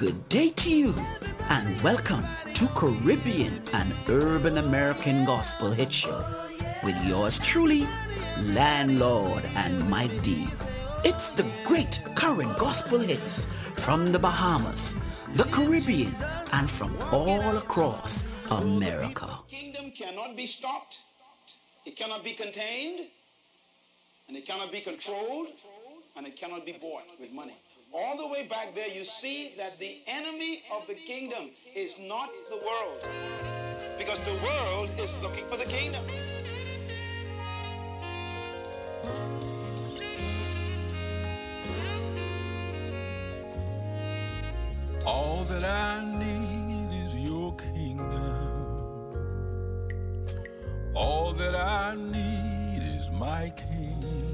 Good day to you, and welcome to Caribbean and Urban American Gospel Hit Show with yours truly, Landlord and Mike D. It's the great current gospel hits from the Bahamas, the Caribbean, and from all across America. The kingdom cannot be stopped, it cannot be contained, and it cannot be controlled, and it cannot be bought with money. All the way back there, you see that the enemy of the kingdom is not the world, because the world is looking for the kingdom. All that I need is your kingdom. All that I need is my King.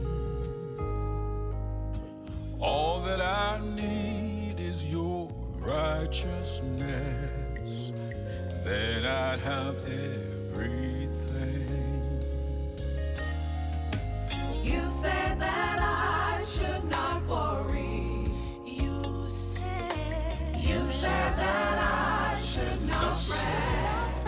All that I need is your righteousness. Then I'd have everything. You said that I should not worry. You said that I should not fret.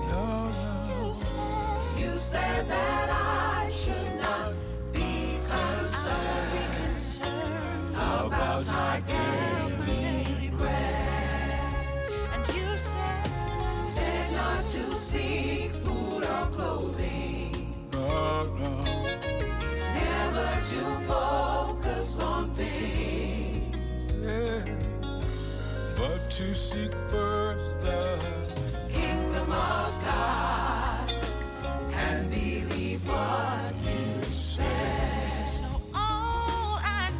You said that I should not be concerned about my daily bread. And you said not to seek food or clothing. No. Never to focus on things. Yeah. But to seek first the Kingdom of God and believe what you said. So all that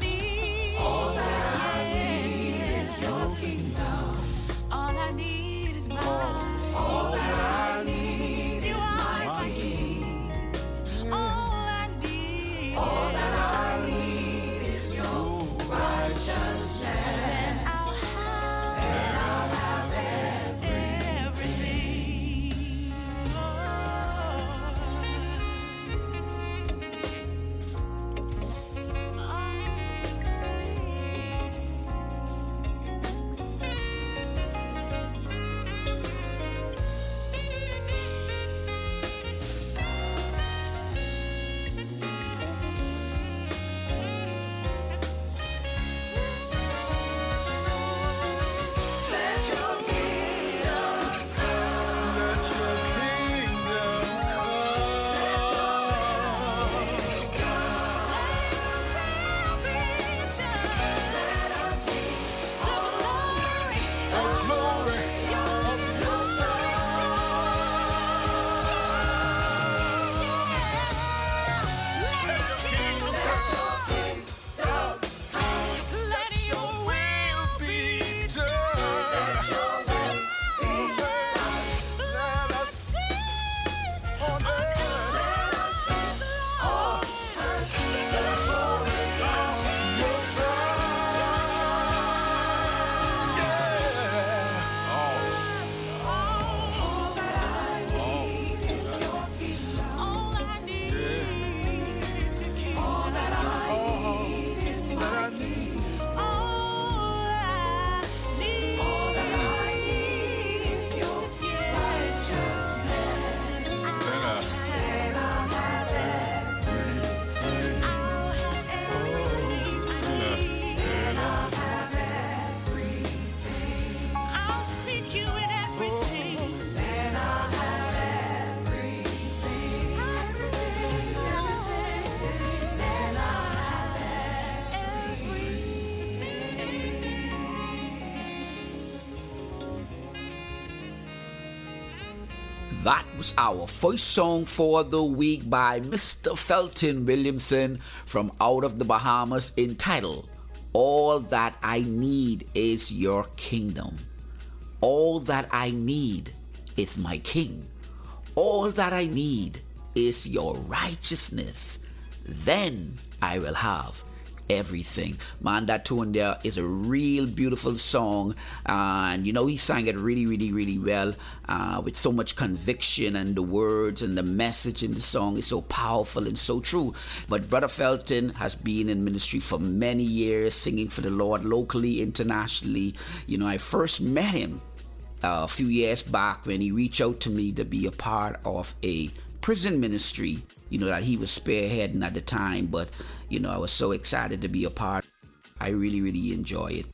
I need is your kingdom. All I need is mine. All that I need is my King. All that I need is your righteousness. That was our first song for the week by Mr. Felton Williamson from out of the Bahamas, entitled All That I Need Is Your Kingdom. All that I need is my King. All that I need is your righteousness. Then I will have everything. Man, that tune there is a real beautiful song, and you know, he sang it really, really, really well, with so much conviction, and the words and the message in the song is so powerful and so true. But Brother Felton has been in ministry for many years, singing for the Lord locally, internationally. You know, I first met him a few years back when he reached out to me to be a part of a prison ministry, you know, that he was spearheading at the time. But you know, I was so excited to be a part. I really, really enjoy it.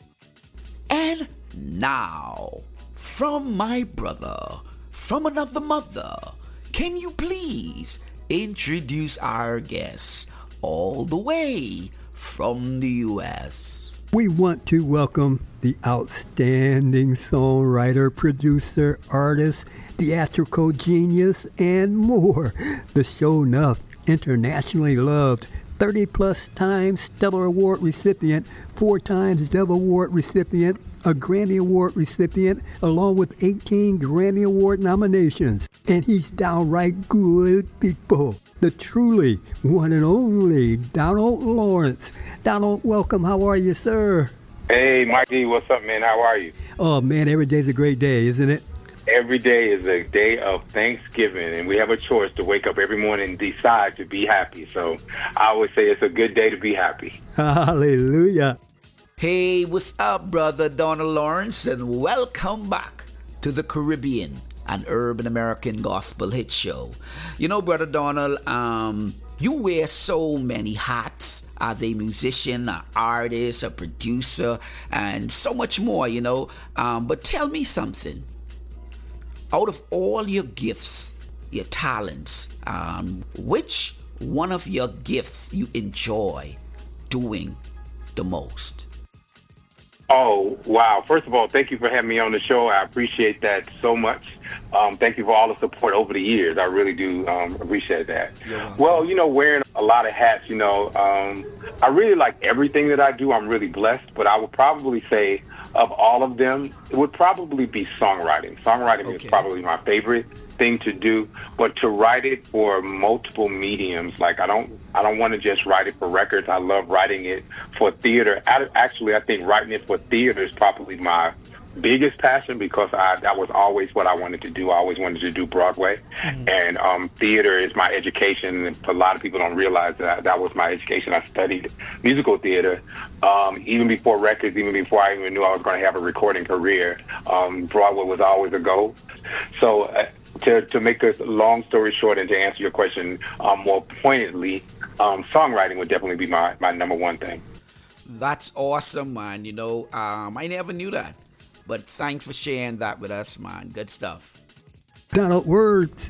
And now, from my brother, from another mother, can you please introduce our guest all the way from the U.S.? We want to welcome the outstanding songwriter, producer, artist, theatrical genius, and more. The show enough, internationally loved, 30-plus times Stellar Award recipient, 4 times Dove Award recipient, a Grammy Award recipient, along with 18 Grammy Award nominations. And he's downright good people. The truly one and only Donald Lawrence. Donald, welcome. How are you, sir? Hey, Mike D, what's up, man? How are you? Oh, man, every day's a great day, isn't it? Every day is a day of Thanksgiving, and we have a choice to wake up every morning and decide to be happy. So I always say it's a good day to be happy. Hallelujah. Hey, what's up, brother Donald Lawrence, and welcome back to the Caribbean, an urban American gospel hit show. You know, brother Donald, you wear so many hats as a musician, an artist, a producer, and so much more, you know. But tell me something. Out of all your gifts, your talents, which one of your gifts you enjoy doing the most? Oh, wow. First of all, thank you for having me on the show. I appreciate that so much. Thank you for all the support over the years. I really do appreciate that. Well, you know, wearing a lot of hats, you know, I really like everything that I do. I'm really blessed, but I would probably say of all of them, it would probably be songwriting. Songwriting is probably my favorite thing to do, but to write it for multiple mediums, like I don't want to just write it for records. I love writing it for theater. Actually, I think writing it for theater is probably my biggest passion, because that was always what I wanted to do. I always wanted to do Broadway, and theater is my education. And a lot of people don't realize that was my education. I studied musical theater even before records, even before I even knew I was going to have a recording career. Broadway was always a goal. So to make a long story short, and to answer your question more pointedly, songwriting would definitely be my number one thing. That's awesome, man. You know, I never knew that. But thanks for sharing that with us, man. Good stuff. Donald, words.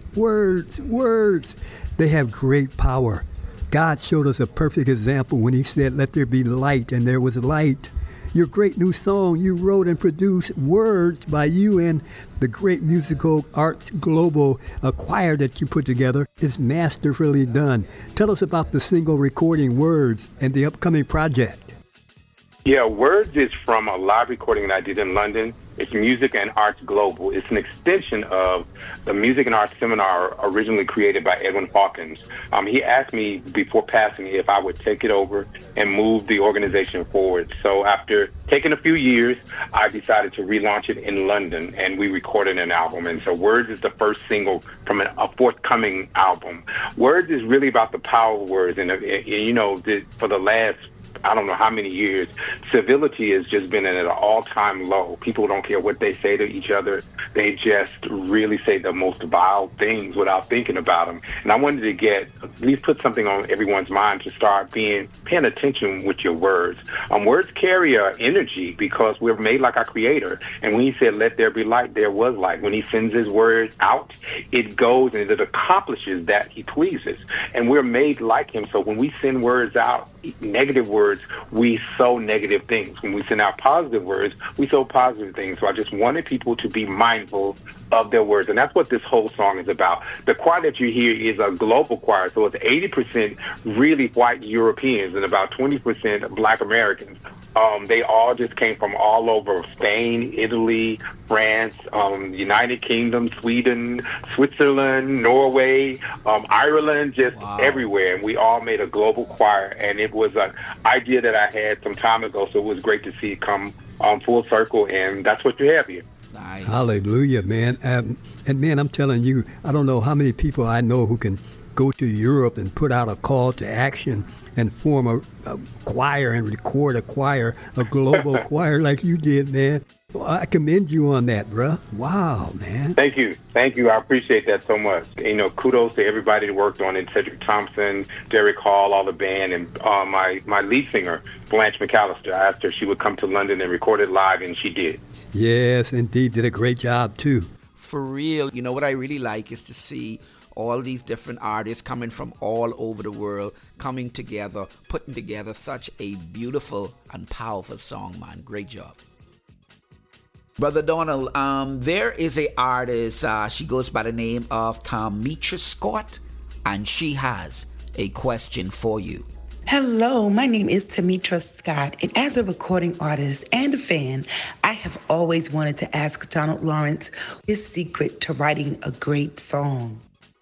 They have great power. God showed us a perfect example when he said, "Let there be light," and there was light. Your great new song you wrote and produced, Words, by you and the great musical Arts Global choir that you put together, is masterfully done. Tell us about the single recording Words and the upcoming project. Yeah, Words is from a live recording that I did in London. It's Music and Arts Global. It's an extension of the Music and Arts Seminar originally created by Edwin Hawkins. He asked me before passing if I would take it over and move the organization forward. So after taking a few years, I decided to relaunch it in London, and we recorded an album. And so Words is the first single from a forthcoming album. Words is really about the power of words. And you know, for the last, I don't know how many years, civility has just been at an all-time low. People don't care what they say to each other. They just really say the most vile things without thinking about them. And I wanted to at least put something on everyone's mind to start paying attention with your words. Words carry energy because we're made like our Creator. And when he said, "Let there be light," there was light. When he sends his word out, it goes and it accomplishes that he pleases. And we're made like him. So when we send words out, negative words, we sow negative things. When we send out positive words, we sow positive things. So I just wanted people to be mindful of their words. And that's what this whole song is about. The choir that you hear is a global choir. So it's 80% really white Europeans and about 20% Black Americans. They all just came from all over Spain, Italy, France, United Kingdom, Sweden, Switzerland, Norway, Ireland, just everywhere. And we all made a global choir. And it was an idea that I had some time ago. So it was great to see it come full circle, and that's what you have here. Nice. Hallelujah, man. And man, I'm telling you, I don't know how many people I know who can go to Europe and put out a call to action and form a choir and record a choir, a global choir like you did, man. Well, I commend you on that, bruh. Wow, man. Thank you. I appreciate that so much. Kudos to everybody that worked on it. Cedric Thompson, Derek Hall, all the band, and my lead singer, Blanche McAllister. I asked her if she would come to London and record it live, and she did. Yes, indeed. Did a great job, too. For real. You know what I really like is to see all these different artists coming from all over the world, coming together, putting together such a beautiful and powerful song, man. Great job. Brother Donald, there is a artist, she goes by the name of Tamitra Scott, and she has a question for you. Hello, my name is Tamitra Scott, and as a recording artist and a fan, I have always wanted to ask Donald Lawrence his secret to writing a great song.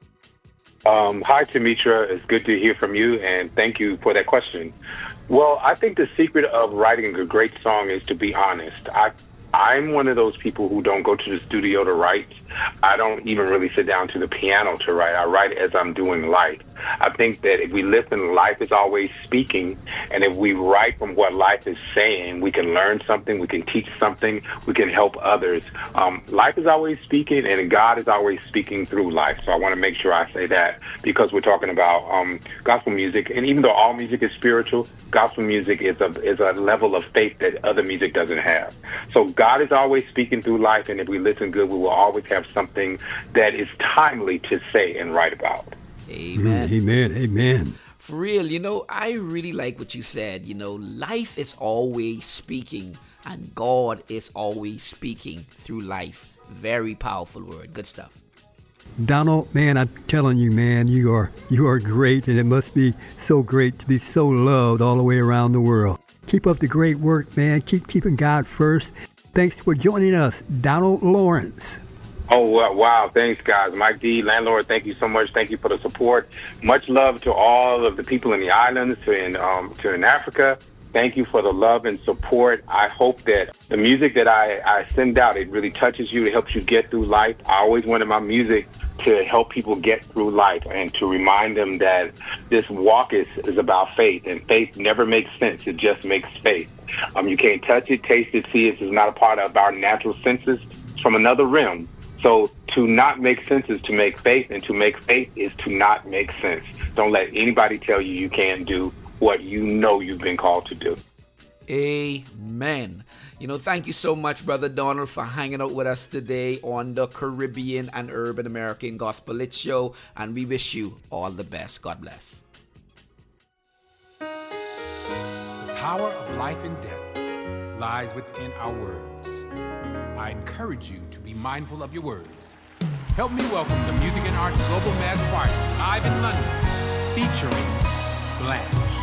Hi, Tamitra. It's good to hear from you, and thank you for that question. Well, I think the secret of writing a great song is to be honest. I'm one of those people who don't go to the studio to write. I don't even really sit down to the piano to write. I write as I'm doing life. I think that if we listen, life is always speaking. And if we write from what life is saying, we can learn something, we can teach something, we can help others. Life is always speaking, and God is always speaking through life. So I want to make sure I say that, because we're talking about gospel music. And even though all music is spiritual, gospel music is a level of faith that other music doesn't have. So God is always speaking through life, and if we listen good, we will always have something that is timely to say and write about. Amen. Amen. For real, I really like what you said. Life is always speaking, and God is always speaking through life. Very powerful word. Good stuff. Donald, man, I'm telling you, man, you are great, and it must be so great to be so loved all the way around the world. Keep up the great work, man. Keep keeping God first. Thanks for joining us, Donald Lawrence. Oh, wow. Thanks, guys. Mike D, Landlord, thank you so much. Thank you for the support. Much love to all of the people in the islands, to in Africa. Thank you for the love and support. I hope that the music that I send out, it really touches you. It helps you get through life. I always wanted my music to help people get through life and to remind them that this walk is about faith, and faith never makes sense. It just makes faith. You can't touch it, taste it, see it. It's not a part of our natural senses. It's from another realm. So to not make sense is to make faith, and to make faith is to not make sense. Don't let anybody tell you you can't do what you know you've been called to do. Amen. Thank you so much, Brother Donald, for hanging out with us today on the Caribbean and Urban American Gospel Hit Show, and we wish you all the best. God bless. The power of life and death lies within our words. I encourage you to be mindful of your words. Help me welcome the Music and Arts Global Mass Choir live in London, featuring Blanche.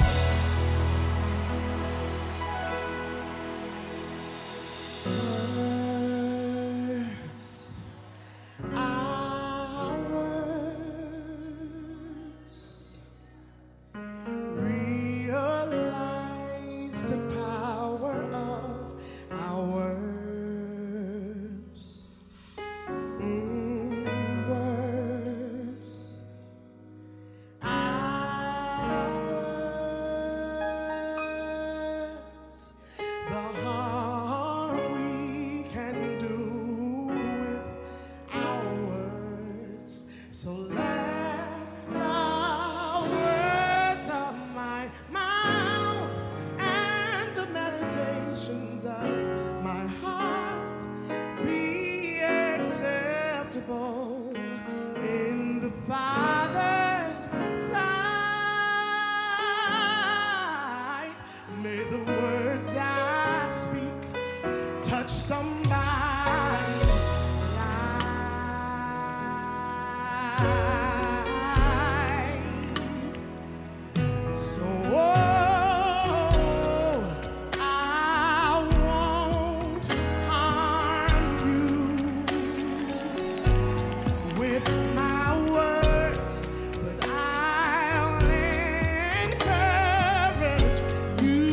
You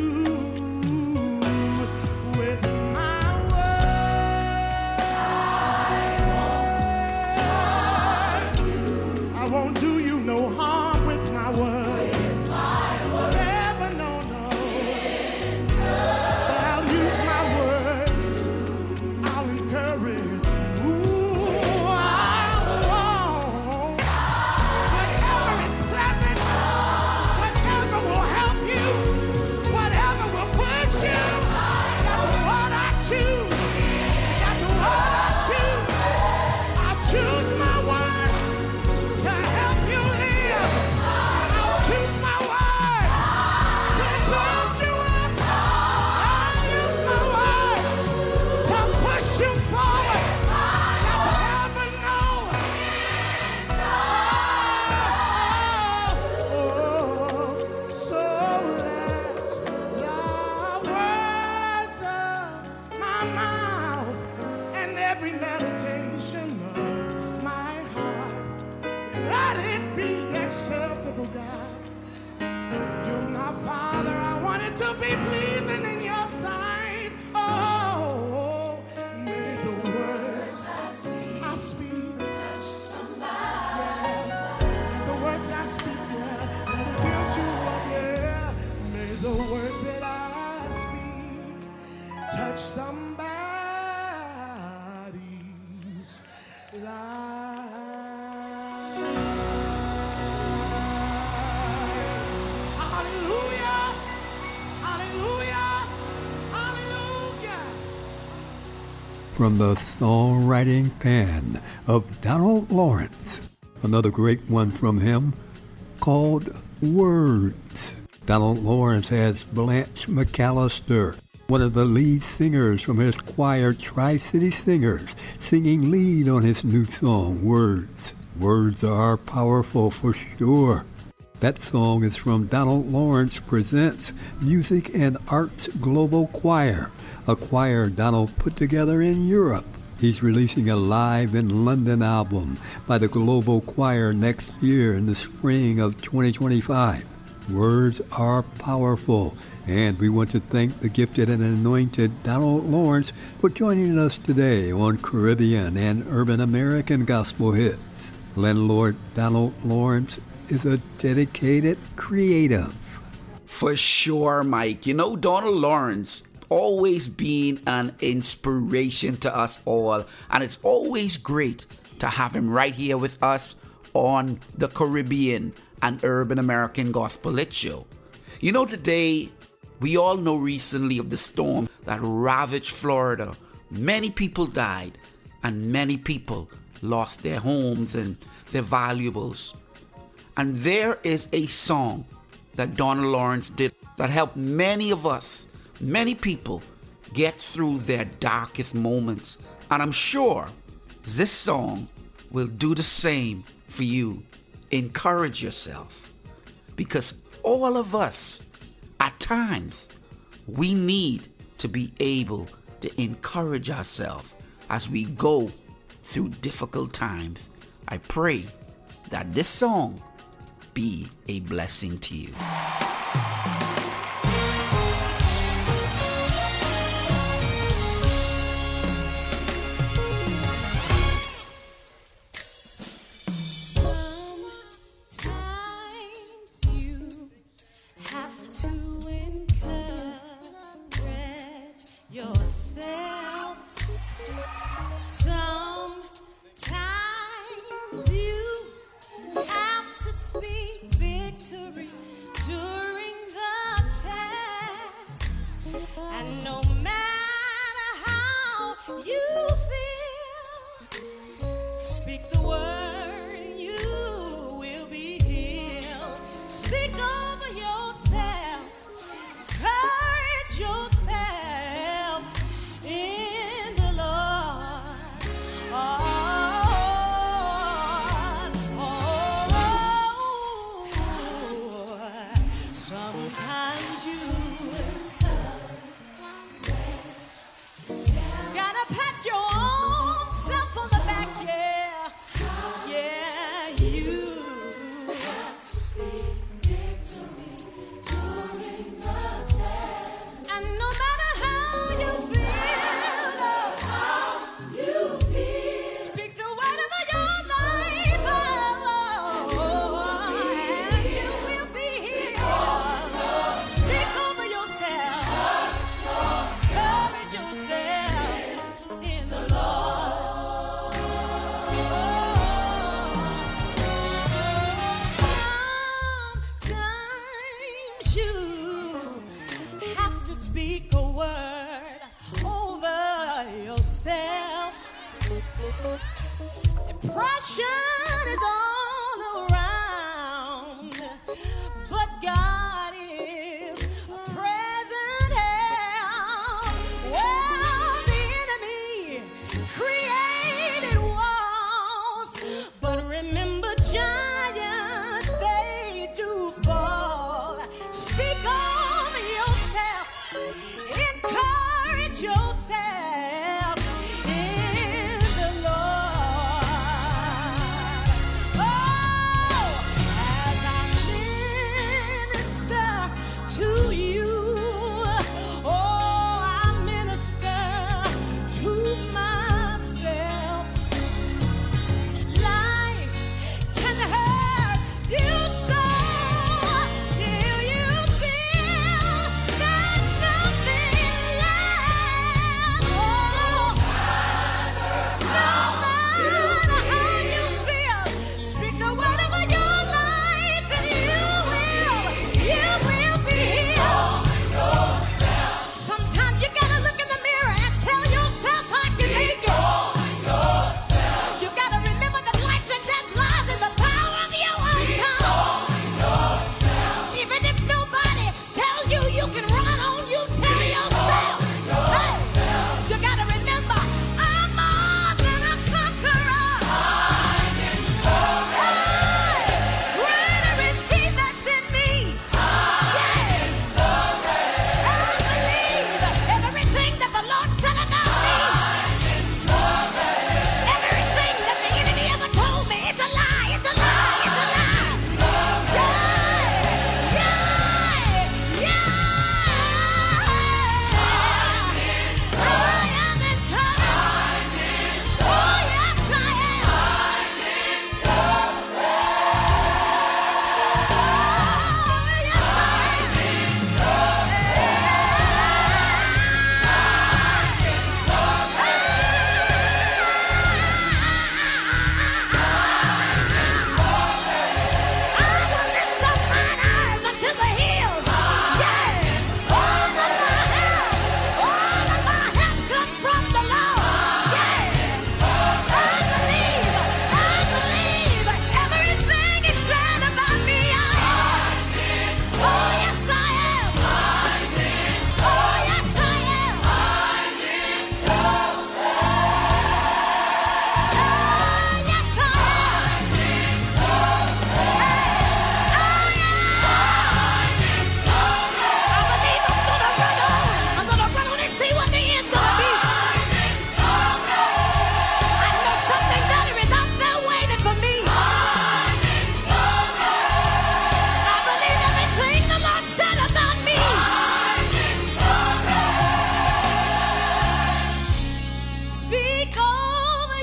every meditation of my heart. Let it be acceptable, God. You're my Father. I want it to be pleasing in your sight. Oh, may the words I speak touch somebody. May the words I speak, yeah, let it build you up, yeah. May the words that I speak touch somebody's life. Hallelujah! Hallelujah! Hallelujah! From the songwriting pen of Donald Lawrence, another great one from him called Words. Donald Lawrence has Blanche McAllister, one of the lead singers from his choir Tri-City Singers, singing lead on his new song, Words. Words are powerful for sure. That song is from Donald Lawrence Presents Music and Arts Global Choir, a choir Donald put together in Europe. He's releasing a Live in London album by the Global Choir next year in the spring of 2025. Words are powerful, and we want to thank the gifted and anointed Donald Lawrence for joining us today on Caribbean and Urban American Gospel Hits. Landlord Donald Lawrence is a dedicated creative. For sure, Mike. You know, Donald Lawrence always been an inspiration to us all, and it's always great to have him right here with us on the Caribbean and Urban American Gospel Hit Show. You know, today, we all know recently of the storm that ravaged Florida. Many people died, and many people lost their homes and their valuables. And there is a song that Donald Lawrence did that helped many of us, many people, get through their darkest moments. And I'm sure this song will do the same for you. Encourage yourself, because all of us, at times, we need to be able to encourage ourselves as we go through difficult times. I pray that this song be a blessing to you. Encourage yourself in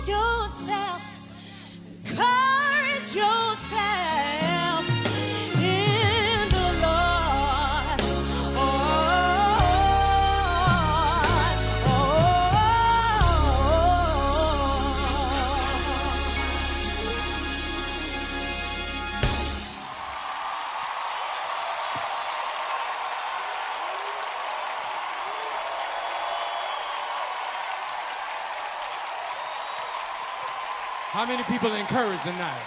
yourself. Encourage yourself in the Lord. How many people are encouraged tonight?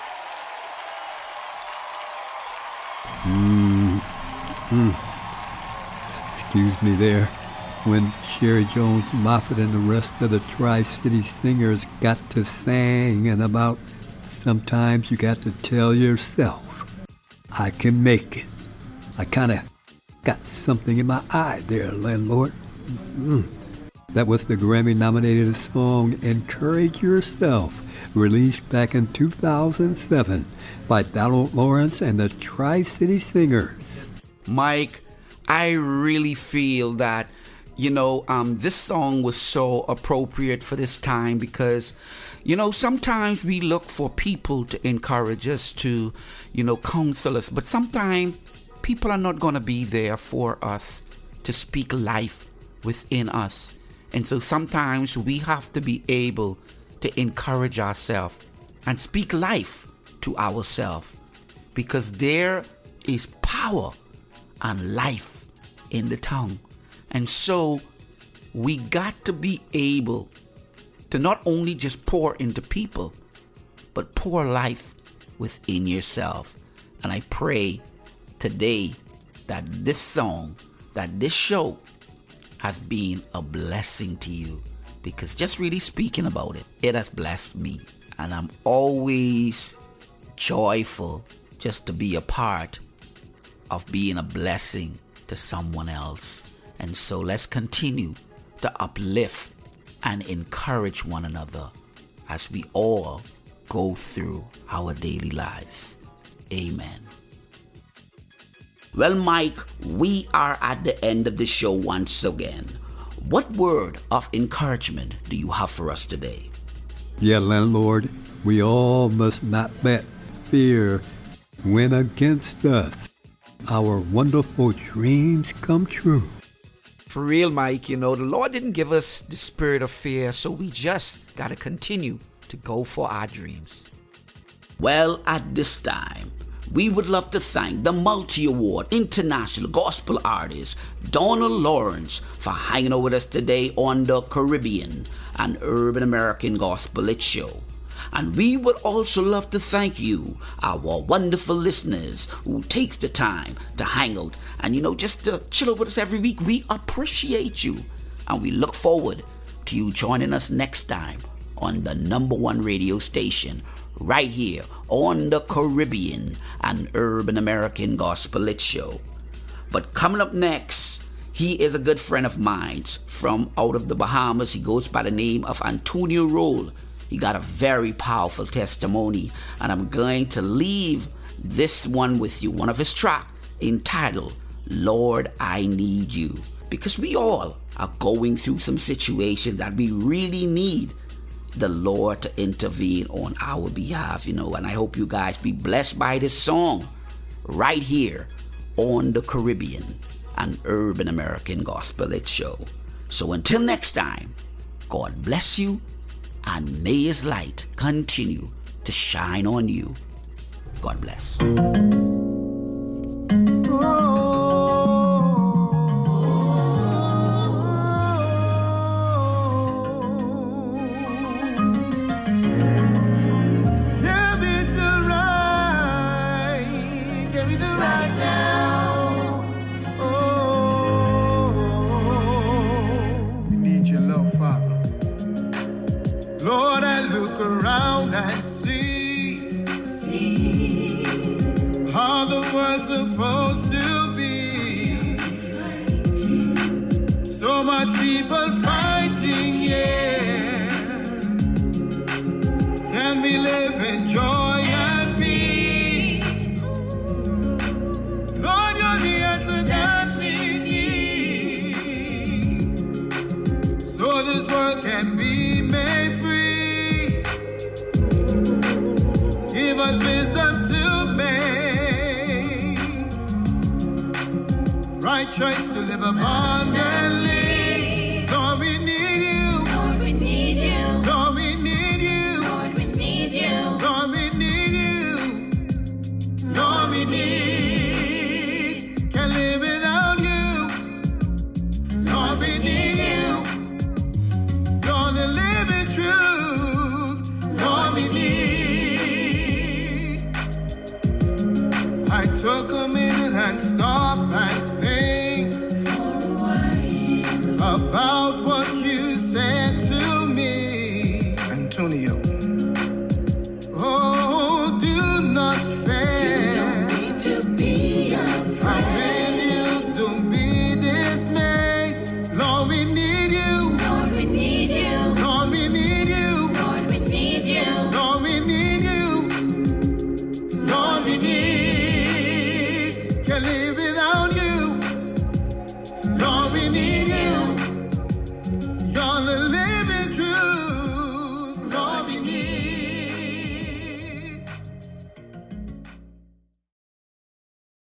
Excuse me there. When Sherry Jones Moffett and the rest of the Tri-City Singers got to singing about sometimes you got to tell yourself, I can make it. I kind of got something in my eye there, landlord. That was the Grammy-nominated song Encourage Yourself, released back in 2007 by Donald Lawrence and the Tri-City Singers. Mike, I really feel that, this song was so appropriate for this time because, sometimes we look for people to encourage us, to, counsel us, but sometimes people are not going to be there for us to speak life within us. And so sometimes we have to be able to encourage ourselves and speak life to ourselves, because there is power and life in the tongue. And so we got to be able to not only just pour into people, but pour life within yourself. And I pray today that this song, that this show has been a blessing to you, because just really speaking about it, it has blessed me. And I'm always joyful just to be a part of being a blessing to someone else. And so let's continue to uplift and encourage one another as we all go through our daily lives. Amen. Well, Mike, we are at the end of the show once again. What word of encouragement do you have for us today? Yeah, landlord, we all must not let fear win against us. Our wonderful dreams come true. For real, Mike, the Lord didn't give us the spirit of fear, so we just got to continue to go for our dreams. Well, at this time, we would love to thank the multi-award international gospel artist Donald Lawrence for hanging out with us today on the Caribbean and Urban American Gospel Hit Show. And we would also love to thank you, our wonderful listeners who takes the time to hang out and, just to chill out with us every week. We appreciate you. And we look forward to you joining us next time on the #1 radio station right here on the Caribbean and Urban American Gospel Hit Show. But coming up next, he is a good friend of mine from out of the Bahamas. He goes by the name of Antonio Roll. He got a very powerful testimony, and I'm going to leave this one with you, one of his tracks entitled, Lord, I Need You. Because we all are going through some situations that we really need the Lord to intervene on our behalf, and I hope you guys be blessed by this song right here on the Caribbean and Urban American Gospel Hit Show. So until next time, God bless you, and may His light continue to shine on you. God bless. Lord, I look around and see how the world's supposed to be. So much people fighting, yeah. Can we live in joy and peace? Lord, you're the answer that we need, so this world can be made free. my choice to live abundantly. Lord, we need you. Lord, we need you. Lord, we need you. Lord, we need you. Lord, we need you. Lord, we need. Can't live without you. Lord, we need you. You're the living truth. Lord, we need. I took a minute and stopped and think about what you